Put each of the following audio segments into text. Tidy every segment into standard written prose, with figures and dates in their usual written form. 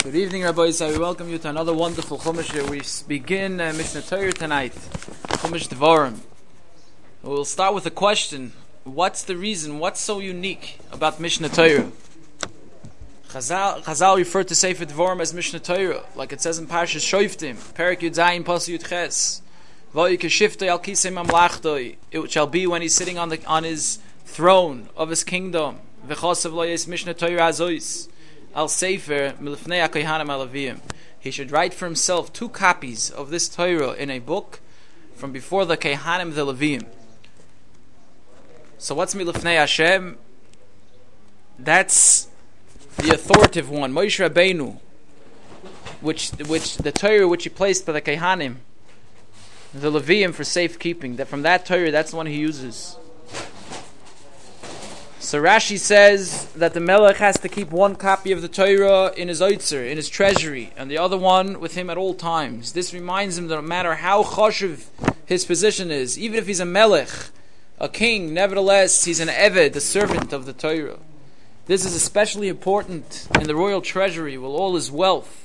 Good evening, Rabbi Yisai. We welcome you to another wonderful Chumash. We begin Mishnah Torah tonight, Chumash Devarim. We'll start with a question. What's the reason? What's so unique about Mishnah Torah? Chazal referred to Sefer Devarim as Mishnah Torah, like it says in Parshas Shoftim, Perek Yud Zayin Pasuk Yud Ches. It shall be when he's sitting on his throne of his kingdom. V'chosav lo yes Mishnah Torah azois. Al Sefer Milifnei HaKohanim Alavim. He should write for himself 2 copies of this Torah in a book from before the Kohanim the Levim. So what's Milifnei Hashem? That's the authoritative one, Moshe Rabbeinu, which the Torah which he placed by the Kohanim, the Levim, for safekeeping. That from that Torah, that's the one he uses. So Rashi says that the Melech has to keep 1 copy of the Torah in his Oitzer, in his treasury, and the other one with him at all times. This reminds him that no matter how choshev his position is, even if he's a Melech, a king, nevertheless he's an Eved, a servant of the Torah. This is especially important in the royal treasury, where all his wealth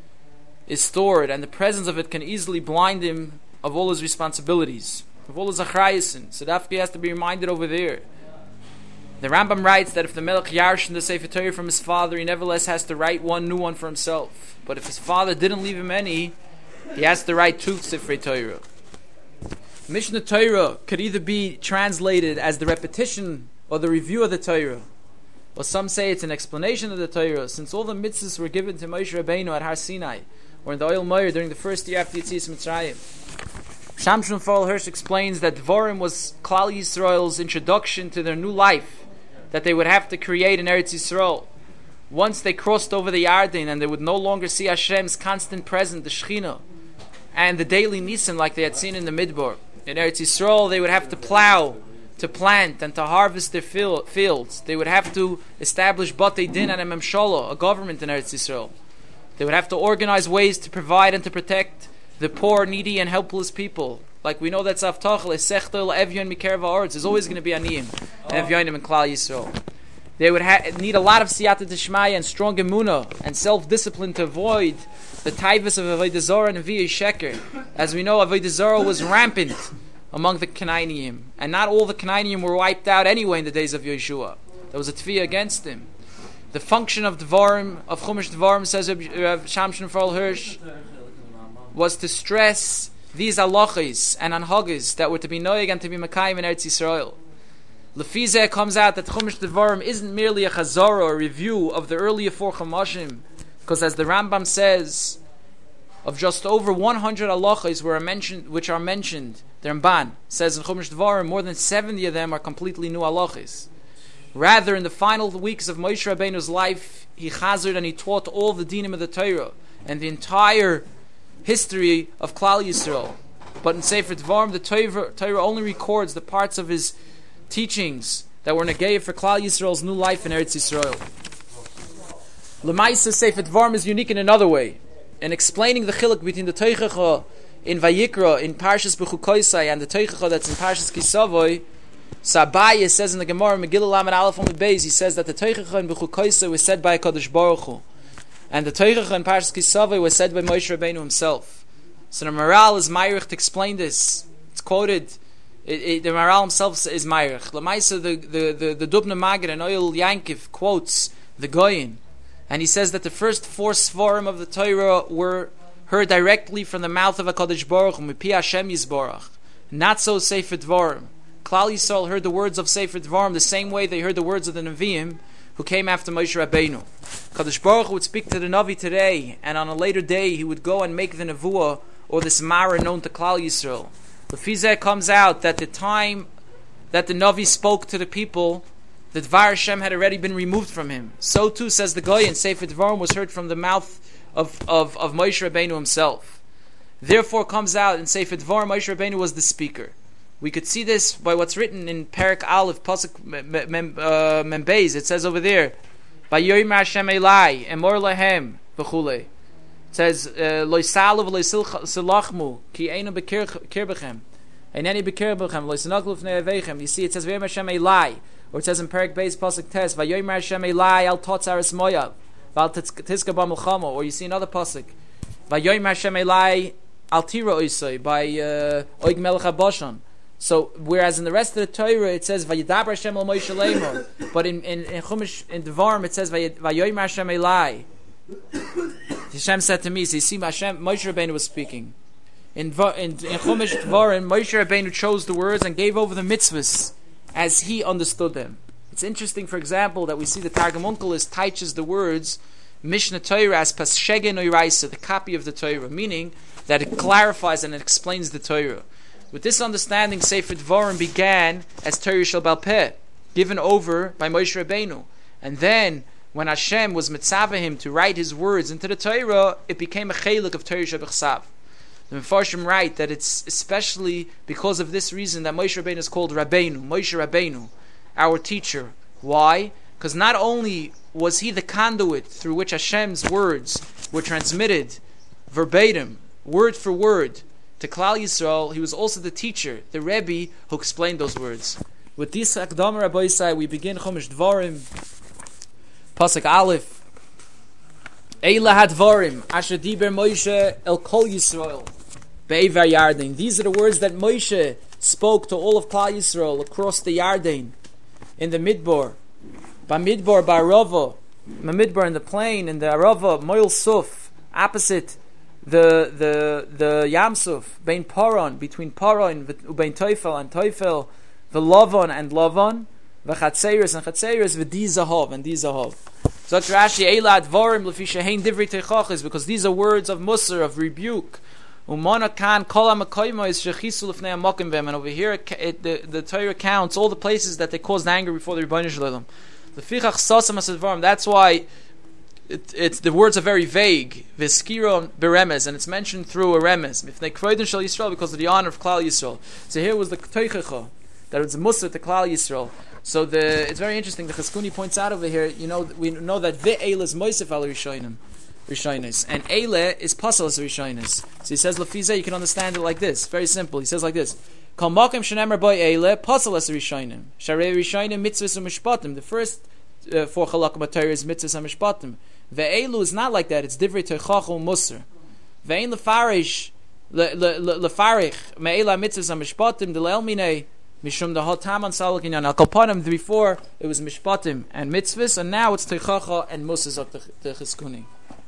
is stored, and the presence of it can easily blind him of all his responsibilities, of all his achrayusin. So Dafki has to be reminded over there. The Rambam writes that if the Melech yarshin the Sefer Torah from his father, he nevertheless has to write 1 new one for himself. But if his father didn't leave him any, he has to write 2 Sefer Torah. Mishnah Torah could either be translated as the repetition or the review of the Torah, or some say it's an explanation of the Torah, since all the mitzvahs were given to Moshe Rabbeinu at Har Sinai, or in the Oil Moyer during the first year after Yetzias Mitzrayim. Shamshon Fall Hirsch explains that Dvarim was Klal Yisrael's introduction to their new life that they would have to create in Eretz Yisrael. Once they crossed over the Yarden and they would no longer see Hashem's constant presence, the Shechina, and the daily Nisim like they had seen in the Midbar. In Eretz Yisrael, they would have to plow, to plant, and to harvest their fields. They would have to establish Batei Din and a Memshala, a government in Eretz Yisrael. They would have to organize ways to provide and to protect the poor, needy, and helpless people. Like we know that Zavtachel is Sechtel Evyon Mikerva Arts. There's always going to be Aniyim, Evyonim and Klal Yisrael. They would need a lot of Siyata Deshmaya and strong Emunah and self-discipline to avoid the taivas of Avodah Zarah and V'yei Sheker. As we know, Avodah Zarah was rampant among the Canaaniim, and not all the Canaaniim were wiped out anyway in the days of Yeshua. There was a tefillah against him. The function of Dvarim, of Chumash Dvarim, says Rav Shamshon Fall Hirsch, was to stress these halachos and anhagos that were to be noig and to be makayim in Eretz Yisrael. Lefizeh comes out that Chumash Devarim isn't merely a chazara or a review of the earlier 4 Chumashim, because as the Rambam says, of just over 100 halachos which are mentioned, the Ramban says in Chumash Devarim, more than 70 of them are completely new halachos. Rather, in the final weeks of Moshe Rabbeinu's life, he chazered and he taught all the dinim of the Torah and the entire history of Klal Yisrael. But in Sefer Devarim, the Torah only records the parts of his teachings that were negayah for Klal Yisrael's new life in Eretz Yisrael. Lemaisa, Sefer Devarim is unique in another way. In explaining the chiluk between the Teichacha in Vayikra, in Parshas Bechukoisai, and the Teichacha that's in Parshas Kisavoy, Sabaya says in the Gemara, Megillah Lamed Aleph Amud Beis, he says that the Teichacha in Bechukoisai was said by HaKadosh Baruch Hu, and the Teichacha in Parshas Kisavei was said by Moshe Rabbeinu himself. So the Maral is Meirich to explain this. It's quoted. The Maral himself is Meirich. Lamaisa, the Dubna Magid and Oil Yankiv quotes the Goyin, and he says that the first 4 Sforim of the Torah were heard directly from the mouth of HaKadosh Baruch Hu, Mipi Hashem Yisborach. Not so Sefer Dvarim. Klal Yisrael heard the words of Sefer Dvarim the same way they heard the words of the Nevi'im who came after Moshe Rabbeinu. Kadosh Baruch Hu would speak to the Navi today, and on a later day he would go and make the Nevuah or this Mara known to Klal Yisrael. Lefizeh comes out that the time that the Navi spoke to the people, the Dvar Hashem had already been removed from him. So too, says the Goy, in Sefer Dvarim was heard from the mouth of Moshe Rabbeinu himself. Therefore comes out in Sefer Dvarim, Moshe Rabbeinu was the speaker. We could see this by what's written in Perek Aleph, Pasuk Membeis. It says over there, Vayomer Hashem Elai, Emor Lahem, v'chulei. It says, Lo yisalu v'lo yisilachmu, ki einu b'kirbechem. Eineni b'kirbechem, lo yisanaklu v'nei aveichem. You see, it says, Vayomer Hashem Elai. Or it says in Perek Beis, Pasuk Tes, Vayomer Hashem Elai, al totzaris moyav. Val Tizka Ba Milchama, or you see another pasuk, Vayoyim Hashem Elai Al Tira Oisai by Oig Melech HaBashan. So whereas in the rest of the Torah it says Vayidaber Hashem El Moshe Lemor, but in Chumash in Devarim it says Vayoyim Hashem Elai. Hashem said to me, so you see Hashem, Moshe Rabbeinu was speaking. In Chumash Devarim, Moshe Rabbeinu chose the words and gave over the mitzvahs as he understood them. It's interesting, for example, that we see the Targum Onkelos teaches the words Mishnah Torah as Paschegen Oiraisa, the copy of the Torah, meaning that it clarifies and it explains the Torah. With this understanding, Sefer Dvarim began as Torah Shel Bal Peh, given over by Moshe Rabbeinu. And then, when Hashem was mitzaveh him to write his words into the Torah, it became a chelik of Torah Shel B'chsav. The Mefarshim write that it's especially because of this reason that Moshe Rabbeinu is called Rabbeinu, Moshe Rabbeinu, our teacher. Why? Because not only was he the conduit through which Hashem's words were transmitted verbatim, word for word, to Klal Yisrael, he was also the teacher, the Rebbe, who explained those words. With this Akdama Rabbi Yisai, we begin Chumash Dvarim, Pasuk Aleph. Eila HaDvarim, Asher Diber Moshe El Kol Yisrael, Be'evar Yarden. These are the words that Moshe spoke to all of Klal Yisrael across the Yarden, in the Midbar, Bamidbar, Ba'arava, Bamidbar in the plain, in the Arava, Moil Suf, opposite the Yamsuf, Bein Paran, between Paran, Ubein Teufel and Teufel, the Lavan and Lavan, V'chatzeres and Chatzeres, V'di Zahav and Di Zahav. So Rashi, Eila Advarim, Lefi Shehein Divrei Teichachis, because these are words of Musar, of rebuke. Umana kan kol ha'makoymo is shechisu lefnei ha'mokim v'hem. And over here, the Torah counts all the places that they caused anger before the Rebbeinu Shalom. Lefichach sasam hasadvarim. That's why it's the words are very vague. V'skiro beremez, and it's mentioned through a remez. Mifnei kvoidin shel Yisrael, because of the honor of Klal Yisrael. So here was the Teichecha, that it's Musar to Klal Yisrael. So it's very interesting. The Cheskuni points out over here. We know that ve'el is moisef al rishonim. And Eile is Pasalas Rishonis. So he says, Lefize, you can understand it like this. Very simple. He says like this. Kal Makim Shenemar Boy Eile, Pasalas Rishonim. Sharei Rishonim, Mitzvahs Mishpatim. The first 4 Chalakim Torah is Mitzvahs Mishpatim. Ve'elu is not like that. It's Divrei Teichach Musar. Ve'en Lefarish, Lefarich, Me'ela Mitzvahs Mishpatim, Delel Minei, Mishum the Hotaman Salakinyan. Al Kapanim, before it was Mishpatim and Mitzvahs, and now it's Teichacha and Musar of the Cheskuni.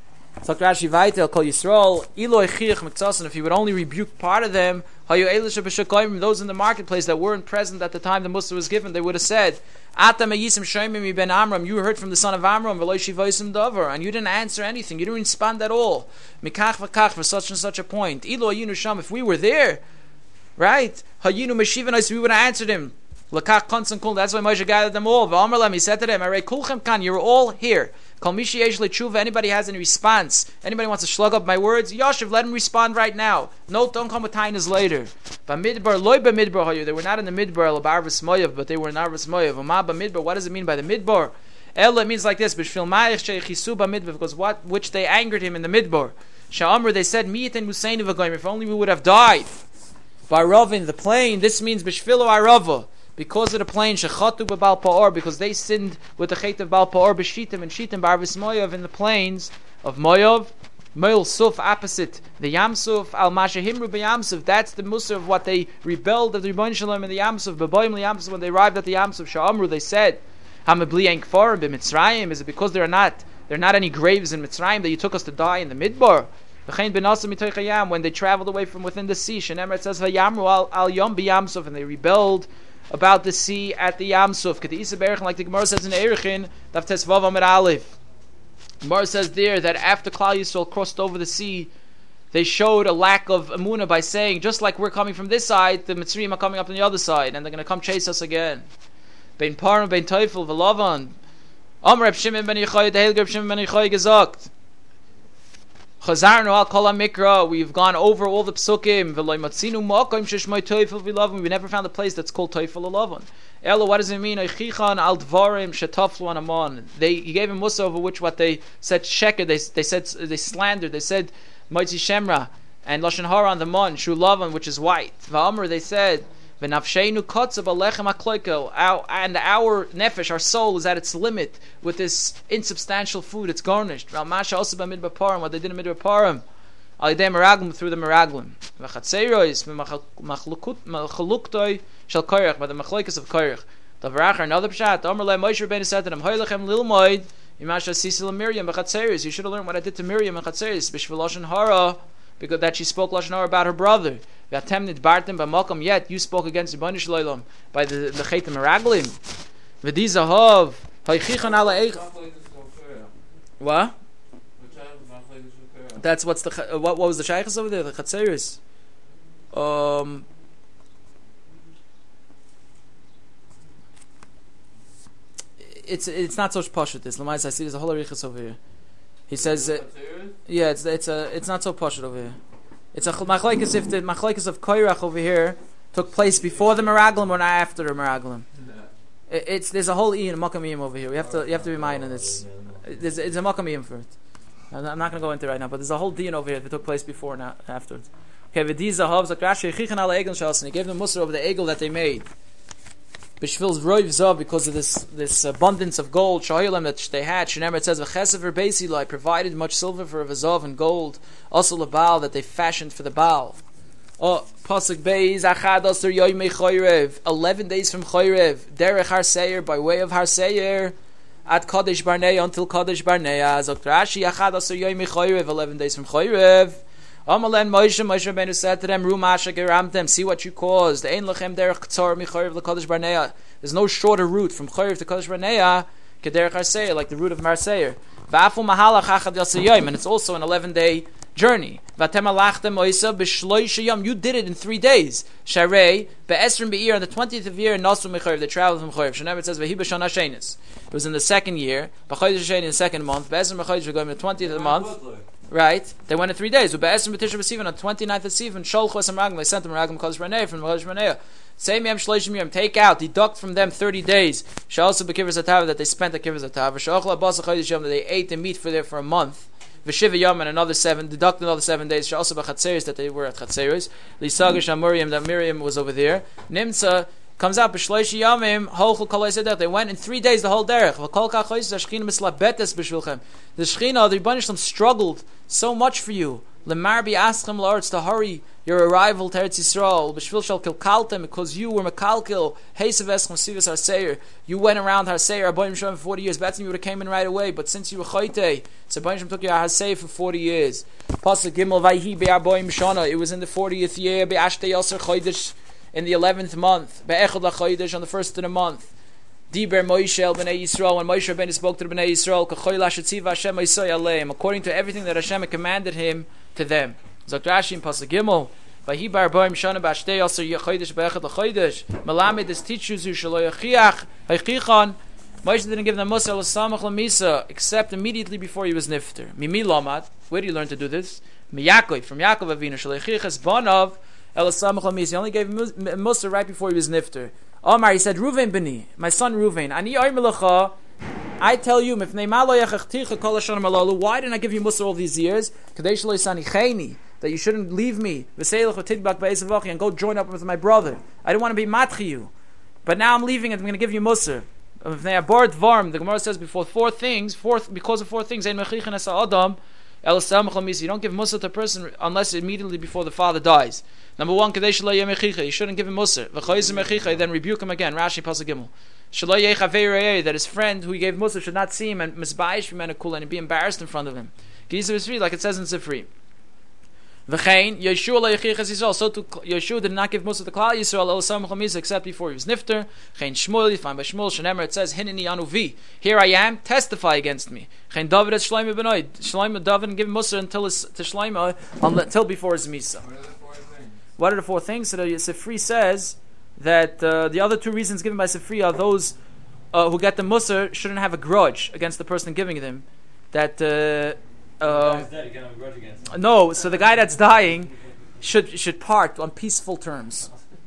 So Rashi Vaitel Kol Yisrael Eloi Chiach Mektasan. If he would only rebuke part of them, Hayu Elisha B'Shakayim, those in the marketplace that weren't present at the time the Musa was given, they would have said, Ata Meyisim Shoimim Ben Amram, you heard from the son of Amram, V'Loi Shivaisim Davar, and you didn't answer anything, you didn't respond at all. Mikach V'Kach for such and such a point. Eloi Yinu Sham, if we were there, right? Hayinu Meshivanais, we would have answered him. Lakach Konsan Kul, that's why Moshe gathered them all. V'Amarlam, he said to them, Arei Kulchem Kan, you're all here. Kol Mishi Yesh Le'Tshuva, anybody has any response, anybody wants to slug up my words, Yashiv, let him respond right now. No, don't come with tainas later. Bamidbar, Loi Bamidbar Hayu, they were not in the Midbar, L'Barvis Moyav, but they were in Arvis Moyav. V'ma Bamidbar, what does it mean by the Midbar? Ella means like this, B'shvil Ma'ich She'chisu Bamidbar, because which they angered him in the Midbar. Sha'amr, they said, Miyit and Musaini V'goyim, if only we would have died. Ba'arav in the plain, this means B'shvilo Arava. Because of the plain, Shechatu B'Bal Pa'or, because they sinned with the Chet of Bal Pa'or, B'Shitim and Shitim, B'Arvis Moyav, in the plains of Moyav, Moil Suf, opposite the Yamsuf, Al Mashahimru B'Yamsuf, that's the Musar of what they rebelled of the Rebbeinu Shalom in the Yamsuf, B'Boim L'Yamsuf, when they arrived at the Yamsuf, Sha'amru, they said, Hamabli Ein Kfarim B'Mitzrayim, is it because there are not any graves in Mitzrayim that you took us to die in the Midbar? When they traveled away from within the sea, Shenemar, it says, V'Yamru Al Yom B'Yamsuf, and they rebelled about the sea at the Yamsuf. Like the Gemara says in Erechin, Daf Tesvav Amid Aleph. Gemara says there that after Klal Yisrael crossed over the sea, they showed a lack of emunah by saying, just like we're coming from this side, the Mitzrayim are coming up on the other side, and they're going to come chase us again. Bein Paran, Bein Teufel, V'Lavan. Amr Reb Shimon ben Yochai, the Heilige Reb Shimon ben Yochai gesagt. Chazarnu al kol mikra. We've gone over all the psukim. V'loy matzinu ma'akim sheshmai Teufel v'Lavan. We never found a place that's called Teufel v'Lavan. Elo, what does it mean? Eichichan al dvarim shetaflu anamon. He gave him musa over which what they said sheker. They slandered. They said Moitzi Shemra and Lashon Hara on the mon Shu Lavan, which is white. Va'amr, they said V'nafsheinu kotzav alechem hakloiko. And our nefesh, our soul, is at its limit with this insubstantial food. It's garnished. Masha also by midbar parim, what they did in midbar parim. Alidei meraglim, through the meraglim. V'chatzerois v'machaluktoy shel koyrach, by the machloikas of koyrach. Davarachar, another pshat. Omer le Moshe Rabbeinu said to them, Hoylachem lilmoid imasha sisi Miriam b'chatzerois. You should have learned what I did to Miriam in chatzerois b'shvil lashon hara, because that she spoke lashon hara about her brother. V'atem nidbartem b'malkom, yet you spoke against the Rebbeinu Shloim by the chetem meraglim. V'dizahav haychichan ala eich. What? That's what's the what was the shaykhs over there? The chatzeris. It's not so posh with this. Lamais, I see there's a whole arichas over here. He says, yeah, it's not so posh over here. It's a machlekes if the machlekes of Koyrach over here took place before the meraglim or not after the meraglim. There's a whole Ian makamiyim over here. You have to remind, and it's a makamiyim for it. I'm not going to go into it right now, but there's a whole din over here that took place before and afterwards. Okay, v'diza hav zakrashi chichan ala egel shalson. He gave them musar over the egel that they made. B'shvil's roiv zav, because of this abundance of gold shahilam that they had. Shenemer, it says v'chesav v'beisi provided much silver for vazav and gold. Also the Baal that they fashioned for the Baal. Oh, pasuk beis achad asar yoymei choyrev. 11 days from choyrev. Derech har seir, by way of har seir. At Kadesh Barnea, until Kadesh Barnea. Zok Rashi achad asar yoymei choyrev. 11 days from choyrev. Amalen Moshe Rabbeinu said to them, Rumasha geramtem, see what you caused. Ein lachem derech ktsar michorev leKadosh Barnea. There's no shorter route from chorev to Kadosh Barnea kederech harseir, like the route of Marseir. Va'afu mahalach achad yasar yom, and it's also an 11-day journey. Vatem alachtem oisa b'shloisha yom. You did it in 3 days. Sharei be'esrim be'ir, on the 20th of year, nasu michorev, they traveled from chorev. Shenever, it says v'hi b'shana shenis. It was in the 2nd year. B'chodesh Sheni, in the 2nd month. Be'esrim b'chodesh, we're going to the 20th of the month. Right? They went in 3 days. U'be'esrim b'tisha b'sivan, on 29th of Sivan, sholchu esam ragim, they sent them ragim Kadosh Barnea, from Kadosh Barnea. Same yam shloishim yam, take out, deduct from them 30 days. Sha'alsu b'kivers atav, that they spent at kivers atav. V'sha'ochla b'asa chodesh yom, that they ate the meat for a month. V'shiva yom, and another 7, deduct another 7 days. Sha'alsu b'chatzeris, that they were at chatzeris. L'sagish Miriam, that Miriam was over there. Nimtza comes out b'shloish yamim holchul kol that they went in 3 days the whole derech. V'kol kachois the Shechina mislabetes b'shvilchem. The Shechina, the Rebbeinu Shalom, struggled so much for you. Lemar bi'aschem la'aretz, to hurry your arrival to Eretz Yisrael. B'shvil shel kilkaltem, because you were mekalkil. Heisav eschem sivas harseir. You went around harseir Rebbeinu Shalom for 40 years. Betzim, you would have came in right away. But since you were chayte, so Rebbeinu Shalom took you out harseir for 40 years. Pasuk Gimel vayhi be'arboim shana. It was in the 40th year. Be'ashtei yasser chodesh, in the 11th month. Be'echad lachodesh, on the 1st of the month. Diber Moshe el Bnei Yisrael, when Moshe Rabbeinu spoke to the Bnei Yisrael, K'choy lashetziva Hashem Yisrael aleim, according to everything that Hashem had commanded him to them. Zok Rashi in Pasuk Gimel, Vayhi bar boim shana b'ashtei yasser yechodesh be'echad lachodesh, Melamed is teachers who shelo yachiach haychichan. Moshe didn't give them Musa l'samach l'misa, except immediately before he was nifter. Mimi lamad, where did he learn to do this? Miyakov, from Yaakov Avinu, shelo yachichas banav el l'samach l'misa. He only gave Musa right before he was nifter. Omar, he said, Ruvain b'ni, my son Ruvain, ani oymelecha, I tell you, why didn't I give you Musa all these years? That you shouldn't leave me, and go join up with my brother. I didn't want to be matchi you. But now I'm leaving and I'm going to give you Musa. The Gemara says before because of four things, you don't give Musa to a person unless immediately before the father dies. Number 1, you shouldn't give him Musa. Then rebuke him again. Rashi Pasuk Gimel. That his friend who he gave Musa should not see him and misbayish and be embarrassed in front of him. Like it says in Sifri. So to Yeshua did not give Musa to Klal Yisrael except before he was nifter. You find by Shmuel Shenemer it says Hineni Anuvi. Here I am, testify against me. David as Shlomo benoid. Shlomo David didn't give Musa until before his misa. What are the 4 things? So the Sifri says that the other 2 reasons given by Sifri are those who get the Musa shouldn't have a grudge against the person giving them. That no, so the guy that's dying should part on peaceful terms.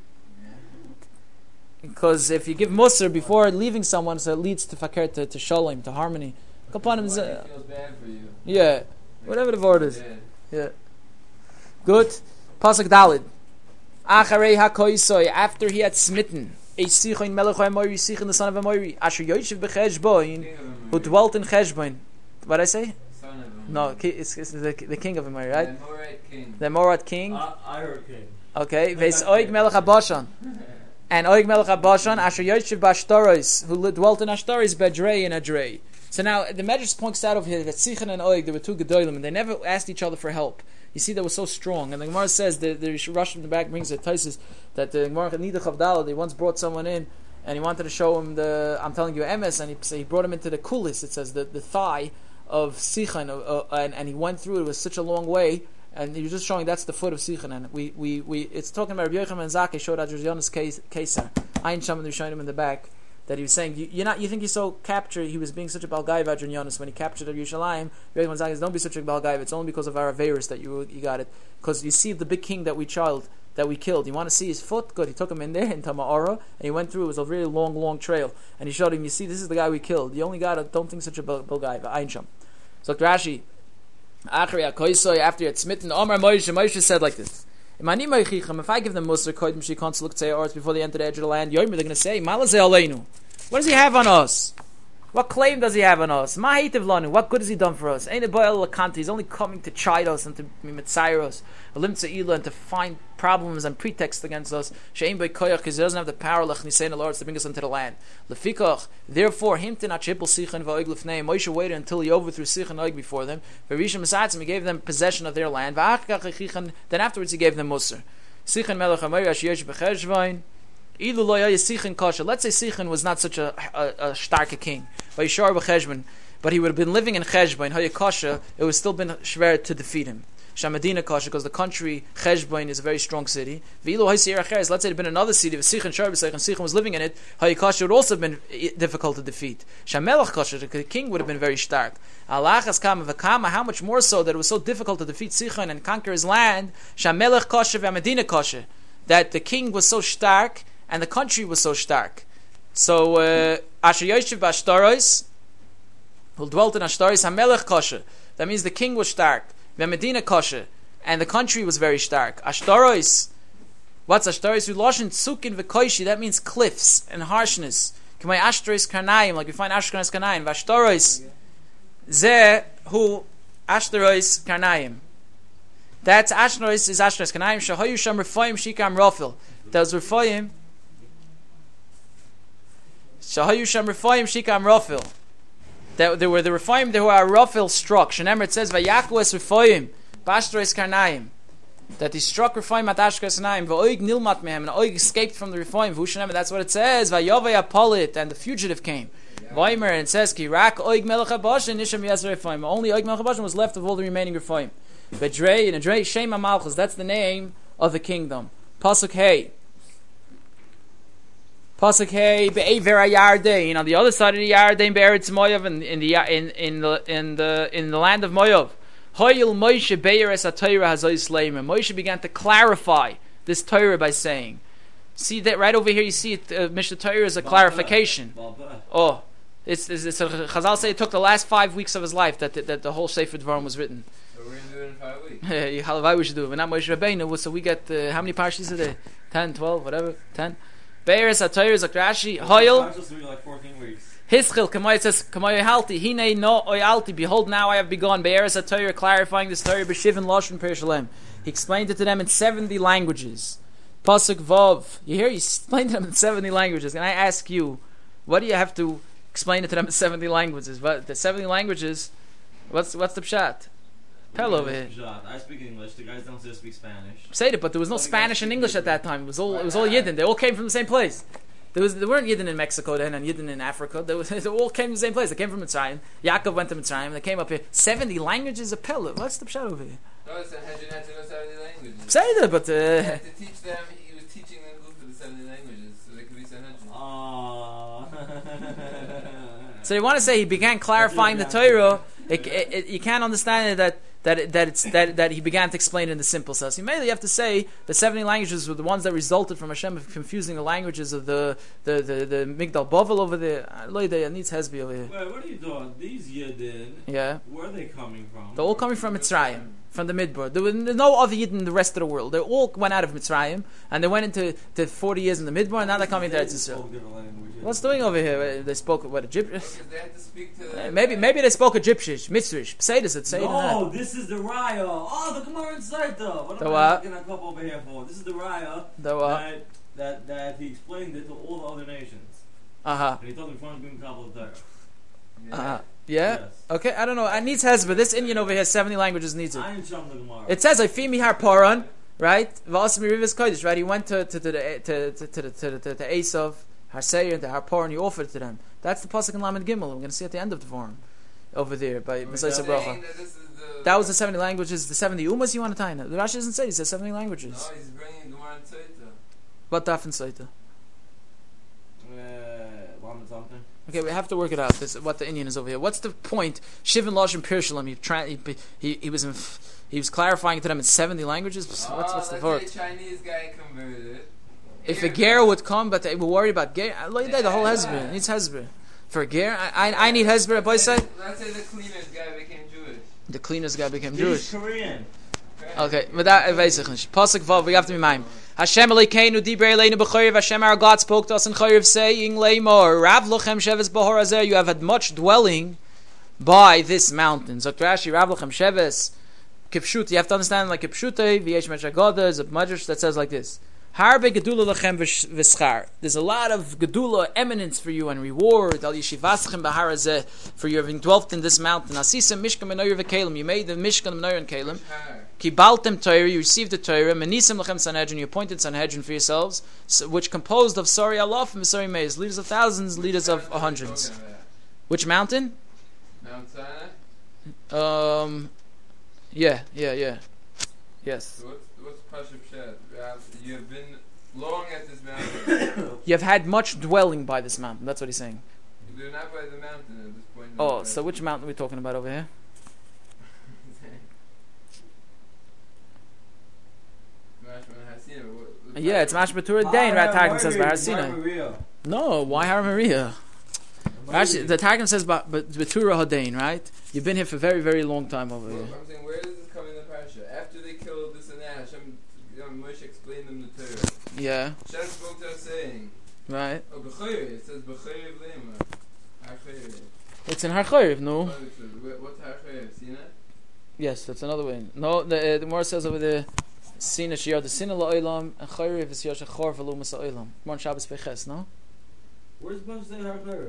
Because if you give Musar before leaving someone, so it leads to fakir, to shalom, to harmony. Kapanim is feels bad for you. Yeah, whatever the word is. Yeah. Good. Pasuk Dalid. Acharei hakoisoi, after he had smitten a Sichon Melech HaMoiri, Sichon the son of Amori, Asher Yoshev b'Cheshboin, who dwelt in Cheshboin. What did I say? No, it's the king of Amori, right? The Amorite king. I heard king. Okay, Veis Oig Melech HaBashan. And Oig Melech HaBashan, Asher Yoshev b'Ashtaros, who dwelt in Ashtaros, Bedrei and Adrei. So now the Medrash points out over here that Sichon and Oig, they were two Gedolim, and they never asked each other for help. You see, they were so strong. And the Gemara says, the Rosh in the back brings it, Taisus, that the Gemara Nidach of Dala, they once brought someone in, and he wanted to show him I'm telling you, Emes, and he brought him into the kulis, it says, the thigh of Sichon, and he went through it. It was such a long way, and he was just showing that's the foot of Sichon. And it's talking about Rabbi Yochanan ben Zakkai showed Adrianus Kesar, Ein Sham, and they're showing him in the back, that he was saying, you think he's so captured, he was being such a Balgai Adrianus when he captured Yerushalayim. Rabbi Yochanan ben Zakkai says, don't be such a Balgai, it's only because of our Averis that you got it. Because you see the big king that we killed. You want to see his foot? Good. He took him in there in Tama'ara, and he went through. It was a really long trail, and he showed him. You see, this is the guy we killed. The only guy that don't think such a Balgai, Einsham. So Rashi, after he had smitten, Moshe said like this: if I give them Musar, Kodim Shikon look to ours before they enter the edge of the land, Yomer, they're going to say, Malazeh Aleinu. What does he have on us? What claim does he have on us? What good has he done for us? He's only coming to chide us and to mitzayir us, and to find problems and pretexts against us. Because he doesn't have the power to bring us into the land. Therefore, Moshe waited until he overthrew Sichon and Og before them. He gave them possession of their land. Then afterwards he gave them Musar. Sichon Melech HaMoiri Asher Yoshev b'Cheshboin. Let's say Sichon was not such a stark king, but he would have been living in Cheshboin. It would still been schwer to defeat him. Shamadina Kasha, because the country Cheshboin is a very strong city. Let's say it had been another city, if Sichon was living in it, Hayakasha would also have been difficult to defeat. Shamelech Kasha, the king would have been very stark. Alachas Kama Vakama, how much more so that it was so difficult to defeat Sichon and conquer his land. Shamelech Kasha V'Amadina Kasha, that the king was so stark and the country was so stark. So Asher Yoshev b'Ashtaros, who dwelt in Ashtaros, Hamelech Kasha. That means the king was stark. V'Medina Kasha, and the country was very stark. Ashtaros, what's Ashtaros? Uloshin Tzukin v'Koishi. That means cliffs and harshness. K'may Ashtaros Karnaim, like we find Ashtaros Karnaim. V'Ashtaros, Zeh hu Ashtaros Karnaim. That's Ashtaros is Ashtaros Karnaim. Shahoyu Sham Refaim Shikam Rafil. Those Refaim. Shahayu Sham Refaim Shikam Rafil. That there were the Refaim who are Rafil struck. Shenemer, it says Vayaku es Refaim Bashtaros Karnaim, that he struck Refaim at Ashtaros Karnaim. Va'oig nilmat mehem, and Oig escaped from the Refaim. V'ushenemer, that's what it says. Vayovay apolit, and the fugitive came. Vaymer, and it says Ki rak Oig Melech HaBashan Nisham Yas Refaim. Only Oig Melech HaBashan was left of all the remaining Refaim. Bedrei and Adrei Shema Malchus. That's the name of the kingdom. Pasuk Hey. Pasuk Hey be'ever Yarden, on the other side of the Yarden, be'eretz Moav, in the land of Moav. Hoyil Moshe be'eres haTorah hazois leimer. Moshe began to clarify this Torah by saying, see that right over here. You see it. Mishnah Torah is a clarification. Oh, it's Chazal say it took the last 5 weeks of his life that the whole Sefer Dvarim was written. So we're gonna do it in 5 weeks. Yeah, Halavai we should do it, but not Moshe Rabbeinu. So we get how many parshas a day? 10, 12, whatever, 10. Be'eres haTorah is Rashi. Hoyil. Like 14 weeks. Hischil, Kamay says, Kamay halti, Hine no oyalti, behold now I have begun, Be'eres HaTorah, clarifying this Torah, B'shivin Lashon Perishalem. He explained it to them in 70 languages. Pasuk Vav, you hear, he explained it to them in 70 languages. And I ask you, what do you have to explain it to them in 70 languages? But the 70 languages, what's the pshat? Pell over here. I speak English, the guys downstairs speak Spanish. Say it, but there was no Spanish and English at that time. It was all Yidden. They all came from the same place. There weren't Yidden in Mexico then and Yidden in Africa. They all came from the same place. They came from Mitzrayim. Yaakov went to Mitzrayim. They came up here. 70 languages of Pella. What's the pshat over here? No, it's had to know 70 languages. Say that, but he had to teach them. He was teaching them for the 70 languages, so they could be Sanhedrin. So you want to say he began clarifying the Torah. You can't understand it that he began to explain it in the simple sense. You have to say the 70 languages were the ones that resulted from Hashem confusing the languages of the Migdal Bavel over there. It needs Hezbi over here. Wait, what are you doing? These Yidden, yeah, where are they coming from? They're all coming from Mitzrayim. from the Midbar. There was no other Yidden in the rest of the world. They all went out of Mitzrayim, and they went into 40 years in the Midbar, and now they're coming to Eretz Yisrael. What's doing over here? They spoke what Egyptian? Because they had to speak to the Maybe they spoke Egyptian, Mitzrish. Pseidus, it's Seder. No, this is the Raya. Oh, the Gemara inside though. What The am what? I looking at over here for? This is the Raya The what? that he explained it to all the other nations. Uh-huh. And he told them from being Kabbalah Torah. Uh-huh. Yeah? Yes. Okay, I don't know. I need Hezbollah. This Indian over here, 70 languages needs it. I ain't showing the Gemara. It says, "Ifimi har paran," right? V'asmi rivis kodesh, right? He went to the Esav, Har Seir, and the Har Paran. He offered to them. That's the pasuk in Lamed Gimel. We're going to see at the end of the forum over there by Messiah saying Bracha. that this is That was the 70 languages, the 70 umas. You want to tie in? The Rashi doesn't say. He says 70 languages. No, he's bringing Gemara and Tzaita. What daf and Saita? Lamed something. Okay, we have to work it out. This what the Indian is over here. What's the point? Shivin Lashon Pirshalim. He was clarifying to them in 70 languages. What's the word? Let's say a Chinese guy converted. If a ger would come, but they were worried about ger, like that, the whole hezbollah needs hezbollah. For a ger, I need hezbollah. Boy said Let's say the cleaners guy became Jewish. the cleaners guy became He's Jewish. Korean. Okay, but that weiß ich nicht. Pasuk Vav, we have to be mime. Hashem Elokeinu dibrei Eloheinu b'chorev. Hashem our God spoke to us in chorev, saying, Leimor, Rav lochem sheves b'hor hazer. You have had much dwelling by this mountain. Zok Rashi, Rav lochem sheves kipshut. You have to understand like kipshutei v'yesh mechagoda is a madrash that says like this. Harbe gedula lachem v'schar. There's a lot of gedula, eminence for you and reward. Al yeshivaschem b'har hazeh, for you having dwelt in this mountain. Asisa mishkan menoyer v'kelim. You made the mishkan menoyer and kelim. Kibaltem Torah, you received the Torah. Menisem lachem Sanhedrin, you appointed Sanhedrin for yourselves, which composed of Sori Alaf and Sori Meis, leaders of thousands, leaders of hundreds. Which mountain? Mount Sinai? Yeah. Yes. So what's Pashup Shed? You have been long at this mountain. You have had much dwelling by this mountain. That's what he's saying. You're not by the mountain at this point. Oh, so which mountain are we talking about over here? Yeah, it's Mashmatur Dain. Targum says Bahar Sinai. No, why Har Maria? Actually, the Targum says Batura Hadain, right? You've been here for a very, very long time over here. I'm saying, where does this come in the parasha? After they killed this and that, Hashem, Moshe explained them the Torah. Yeah. Hashem spoke to us saying, Right. oh, B'chayr, it says B'chayr Lema. Har-Chayr. It's in Har Chayriv, no? What's Har-Chayr? Sinai? Yes, that's another way. No, the Gemara says over there, Sina Shiyar, the Sina La'olam, and Chayriv is Yosh Achor V'lumas La'olam. Mon Shabbos Peches, no? Where's the supposed to say Har-Chayr?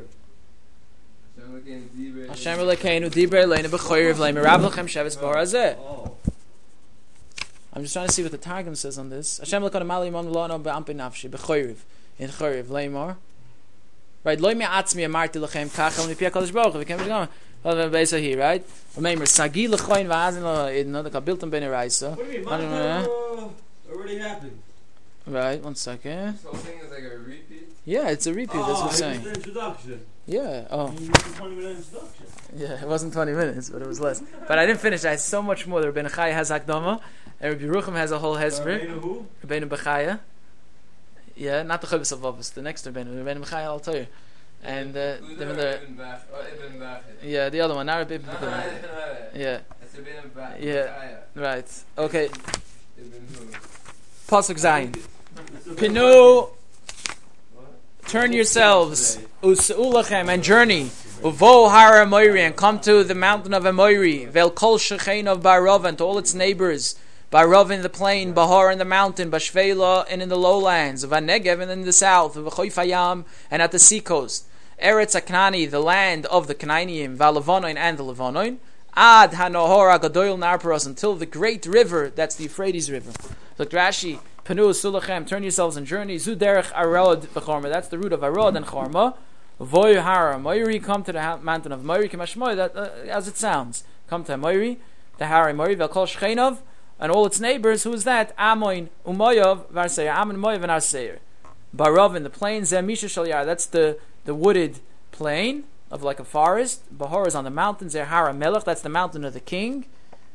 Hashem Elokeinu dibrei Eloheinu b'chayriv le'imir Rav lachem sheves b'hor hazeh. I'm just trying to see what the Targum says on this. Hashem Elokeinu mali imam l'ano be'ampe nafshi b'chayriv in chayriv le'imor. Right, loy me'atzmi amarti lachem kachel mipi HaKadosh Baruch Hu v'kem v'gam v'beisa here, right? Remember, sagi l'choin v'azin lo'idno the kabiltam ben eraisa. What do you mean? I don't know. Already happened. Right, 1 second. This whole thing is like a repeat? Yeah, it's a repeat, that's what I'm saying. The introduction. Yeah, oh. You missed a 20-minute introduction. Yeah, it wasn't 20 minutes, but it was less. But I didn't finish. I had so much more. Rabbeinu Chaya has Akdama, and Rabbi Yerucham has a whole Hezbollah. Who? Rabbeinu Bechaya. Yeah, not the Chavis of Avos, the next Rabbeinu Bechaya Al Torah. And the Ibn Bach. yeah, the other one, not Rabbi Ibn No, Bechaya. Yeah, It's Ibn Bach. Yeah. right. Okay, Ibn who? Pasuk Zayin. Pinu, turn yourselves, Us'ulachem, and journey. Uvo Har Amoiri, and come to the mountain of Amoiri. Vel Kol Shechein of Barov, and to all its neighbors. Barov in the plain, Bahar in the mountain, Bashvela, and in the lowlands. Vanegev, and in the south. V'choifayam, and at the seacoast. Eretz Aknani, the land of the Cananiim, Valavonoin, and the Lavonoin. Ad Hanohor Agadoil Narparos, until the great river, that's the Euphrates River. Look, Rashi, Panu Sulachem, turn yourselves and journey. Zuderech Arod v'Chorma, that's the root of Arod and Chorma. Voy Hara Moiri, come to the mountain of Moiri, Kimashmoy, that as it sounds. Come to Moiri, the Hari Moiri, Velkol Shechenov, and all its neighbors. Who is that? Amoin, Umoyov, Varseir, Amon Moyov, and Arseir. Barov in the plain, Zemisha Shalyar, that's the wooded plain of like a forest. Bahor is on the mountain, Zehara Melech, that's the mountain of the king.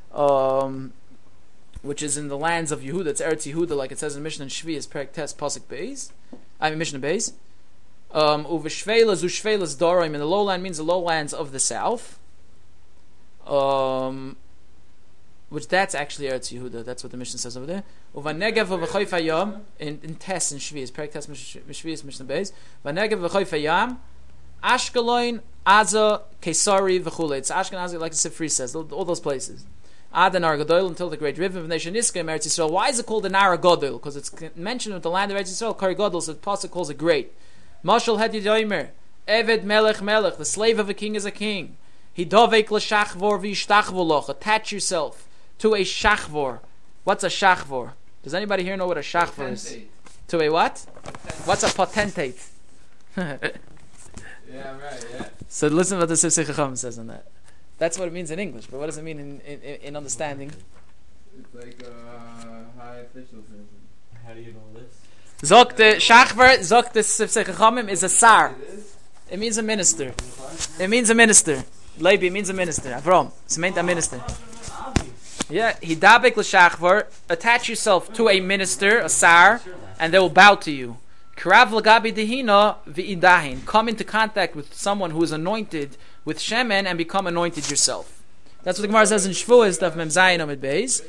Which is in the lands of Yehuda. It's Eretz Yehuda, like it says in Mishnah and Shvi, is Perek Tes Pasuk Beis. Mishnah Beis. Uveshvela Zushvelas Dorim, in the lowland means the lowlands of the south. which that's actually Eretz Yehuda. That's what the Mishnah says over there. Uvanegev v'choyf hayam in Tes in Shvius, Perek Tes Shvius Mishnah Beis. Vanegev v'choyf hayam, Ashkelon, Aza, Kesari v'chule. It's Ashkenazi, like the Sifri says. All those places. Ad and Gadol until the great river of Nation Iska in Eretz Yisrael. Why is it called the Nar Gadol? Because it's mentioned with the land of Eretz Yisrael, Kar Gadol, so the pasuk calls it great. Mashal Het Yidomer, Eved Melech Melech, the slave of a king is a king. Hidovek l'shachvor v'ishtachvoloch. Attach yourself to a shachvor. What's a shachvor? Does anybody here know what a shachvor is? To a what? What's a potentate? Yeah, right, yeah. So listen what the Sifsei Chacham says on that. That's what it means in English, but what does it mean in understanding? It's like a high official thing. How do you know this? Zok the shachvor, zok the Sifsei Chachamim is a sar. It means a minister. It means a minister. Levi means a minister. Avram. It's meant a minister. Yeah. Hidabek l'shachvar. Attach yourself to a minister, a sar, and they will bow to you. Karav l'gabi dehina v'idahin. Come into contact with someone who is anointed with shemen and become anointed yourself. That's what the Gemara says in Shvuah, stuff Mem Zayin Amid Beis.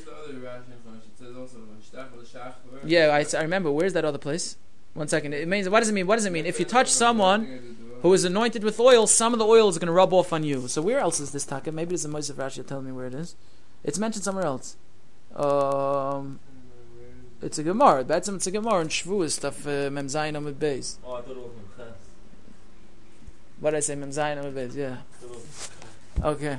Yeah, I remember. Where's that other place? One second. It means. What does it mean? What does it mean? If you touch someone who is anointed with oil, some of the oil is going to rub off on you. So where else is this taka? Maybe it's in Moshe Rashi. You'll tell me where it is. It's mentioned somewhere else. It's a Gemara. It's a Gemara in Shavuos stuff. Mem Zayin Amid Beis. Oh, I thought it was in Ches. What did I say? Mem Zayin Amid Beis. Yeah. Okay.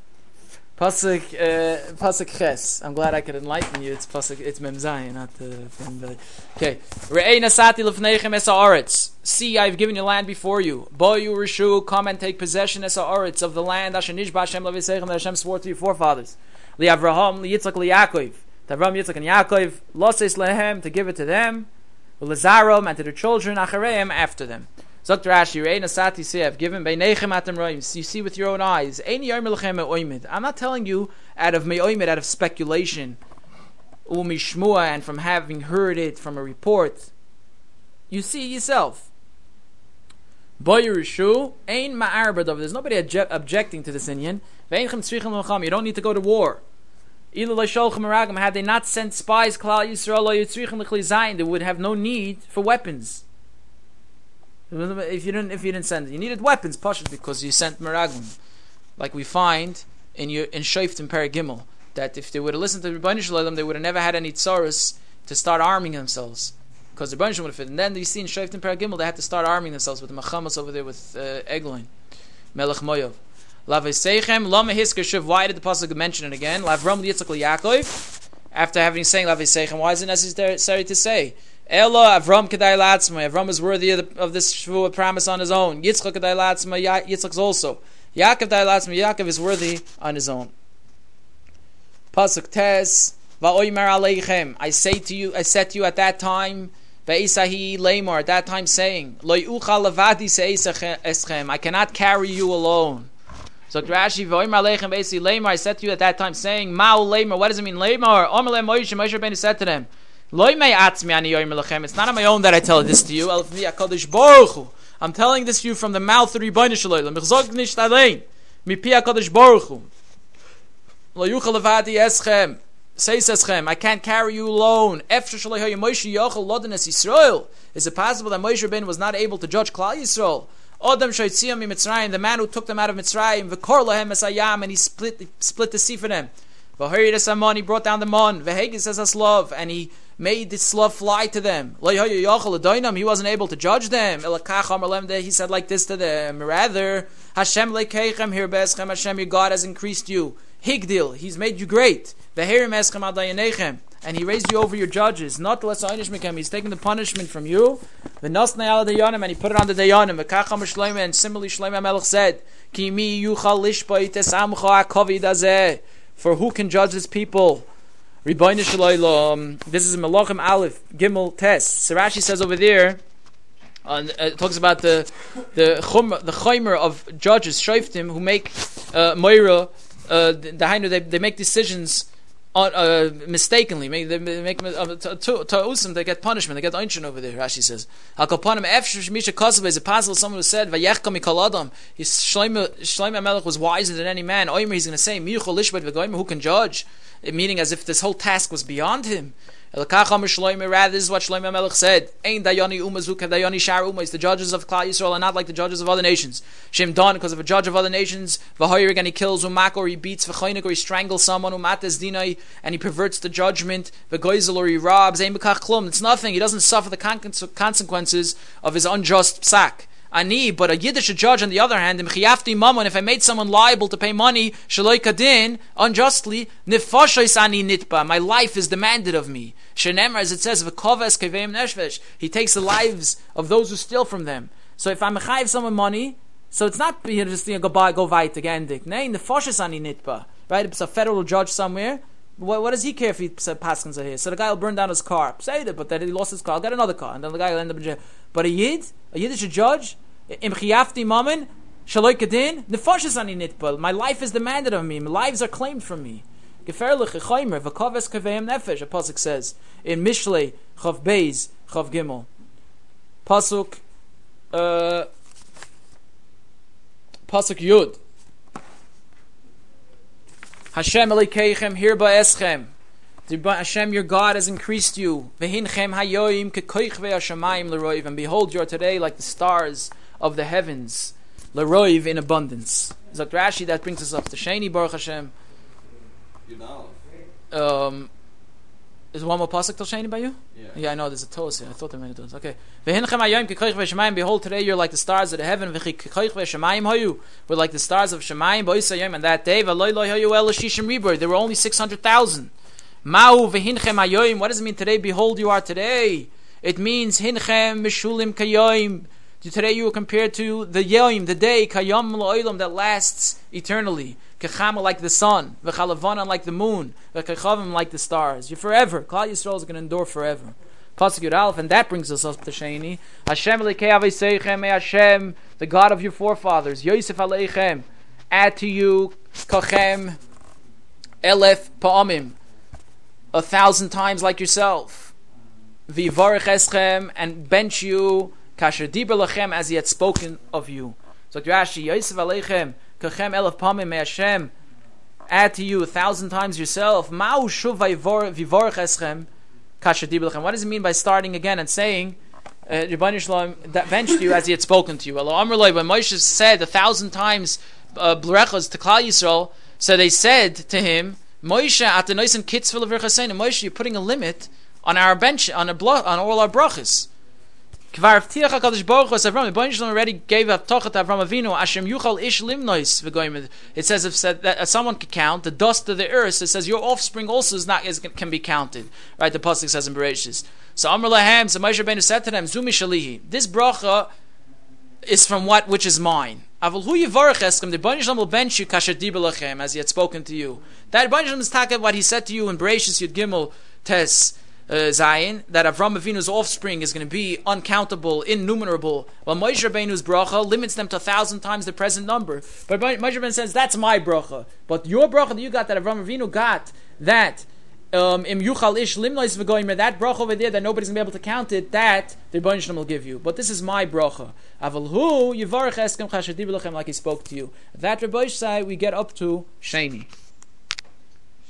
Pasuk Ches. I'm glad I could enlighten you. It's Pasuk. It's Mem Zayin, not the. Okay. Re'ei nasati lefneichem es haaretz. See, I've given you land before you. Bo you rishu, come and take possession es haaretz of the land. Asher nishba Hashem leviseichem that Hashem swore to your forefathers. Li Avraham, li Yitzchak, li Yaakov. To Avraham, Yitzchak, and Yaakov. Loses lehem, to give it to them. Ulezarom, and to their children. Achareim, after them. Zok Rashi, Re'ei nasati, see, I've given beineichem atem roim. You see with your own eyes. Eini yomer lechem me'oimid. I'm not telling you out of me'oimid, out of speculation. Umishmua, and from having heard it from a report. You see yourself. Boyerishu, ein ma'arbadav. There's nobody objecting to this Indian. You don't need to go to war. Had they not sent spies, they would have no need for weapons. If you didn't send, you needed weapons, pashut, because you sent meraglim, like we find in Shoftim Perek Gimel, that if they would have listened to the Rebbeinu Shalom, they would have never had any tsaros to start arming themselves, because the Rebbeinu Shalom would have fit. And then you see in Shoftim Perek Gimel, they had to start arming themselves with the Machamas over there with Eglon, Melech Moav. Laveseichem Lama Hisker Shuv. Why did the pasuk mention it again? Lavram Yitzchak Yaakov. After having saying Laveseichem, why is it necessary to say Ela Avram Kedai Latzma? Avram is worthy of this Shavuot promise on his own. Yitzchak Kedai Latzma. Yitzchak's also. Yaakov Kedai Latzma. Yaakov is worthy on his own. Pasuk Tes Va'oimer Aleichem. I said to you at that time. Ve'isahi Lamar. At that time saying Lo Yuchal Levadi Se'eschem. I cannot carry you alone. So Rashi, I said to you at that time, saying, Ma'u Lamar, what does it mean, Lamar? Moshe Rabbeinu said to them, it's not on my own that I tell this to you. I'm telling this to you from the mouth of the Rebbeinu Shalom. I can't carry you alone. Is it possible that Moshe Rabbeinu was not able to judge Klal Yisrael? The man who took them out of Mitzrayim, and he split the sea for them. He brought down the mon, and he made the slav fly to them. He wasn't able to judge them. He said like this to them: rather, Hashem your God has increased you. Higdil, He's made you great. And He raised you over your judges. Not less He's taken the punishment from you. And He put it on the Dayanim. And similarly, Shlomo Melech said, for who can judge His people? Rebbeinu Shalom. This is Melachim Aleph Gimel Tes. Rashi says over there, it talks about the chaymer of judges, shoftim, who make moira. They make decisions mistakenly. They make to get punishment. They get einchin over there. Rashi says, is it possible someone who said, Shlomo Melech was wiser than any man? He's going to say, who can judge? Meaning as if this whole task was beyond him. Rather, this is what Shlomo Melech said. The judges of Klal Yisrael are not like the judges of other nations. Shem Don, because of a judge of other nations, and he kills umak, or he beats or he strangles someone dinai, and he perverts the judgment, or he robs. It's nothing. He doesn't suffer the consequences of his unjust psak. But a Yiddish judge, on the other hand, if I made someone liable to pay money, shaloi kadin, unjustly, my life is demanded of me. Shenemar, as it says, he takes the lives of those who steal from them. So if I'm chayiv someone money, so it's not just go weit again. Right? It's a federal judge somewhere. What does he care if he paskins are here? So the guy will burn down his car. Say it, but then he lost his car. I'll get another car, and then the guy will end up in jail. But a Yiddish judge, my life is demanded of me. My lives are claimed from me. A pasuk says in Mishlei Chav Beis Chav Gimel. Pasuk Yud. Hashem Elokeichem hirba eschem. Hashem, your God, has increased you. And behold, you are today like the stars of the heavens, leroiv, in abundance. Zok Rashi, that brings us up to Sheni, Baruch Hashem. Is one more pasuk till Sheni by you? Yeah, I know there's a toast here. I thought there were many toasts. Okay. Behold, today you're like the stars of the heaven. We're like the stars of Shemayim. And that day, there were only 600,000. What does it mean today? Behold, you are today. It means hinchem mishulim kayoim. Today you are compared to the yoim, the day, kayom lo'ilam, that lasts eternally. Kechama, like the sun. V'chalavana, like the moon. V'kechavim, like the stars. You're forever. Klal Yisrael is going to endure forever. Pasuk Yud Aleph, and that brings us up to Sheni. Hashem Elikei Aveiseichem, may Hashem, the God of your forefathers, Yosef Aleichem, add to you kachem elef pa'amim, 1,000 times like yourself. V'yivarech eschem, and bench you kasher diber lachem, as he had spoken of you. So Rashi, Yosef Aleichem, kachem elef pa'amim, may Hashem add to you 1,000 times yourself. Ma'u shuv v'yivarech eschem, kasher diber lachem. What does it mean by starting again and saying, Rebbeinu Shalom that benched you as he had spoken to you? When Moshe said 1,000 times blurechos to Klal Yisrael, so they said to him, Moshe, Moshe, you're putting a limit on our bench, on all our brachas. Rebbeinu Shalom already gave a tocha to Avram Avinu. Ashem yuchal ish limnois v'goyim. It says if someone can count the dust of the earth, it says your offspring also can be counted. Right? The pasuk says in Bereshis. So Amr Lahem, so Moshe Rabbeinu said to them, Zumi shalihi. This bracha is from which is mine. Avol hu yivarech eskem. The Rebbeinu Shalom will bench you kasher diber lachem, as he had spoken to you. That Rebbeinu Shalom is talking what he said to you in Bereshis Yud Gimel Tes Zayin, that Avram Avinu's offspring is going to be uncountable, innumerable. While Moshe Rabbeinu's bracha limits them to 1,000 times the present number. But Moshe Rabbeinu says that's my bracha. But your bracha that you got, that Avram Avinu got, that im yuchal ish limnois v'goymer, that bracha over there that nobody's going to be able to count it, that the Rebbeinu Shalom will give you. But this is my bracha. Avol hu yivarech eskem chasher diber lachem, like he spoke to you. That Rebbeinu side we get up to Sheni.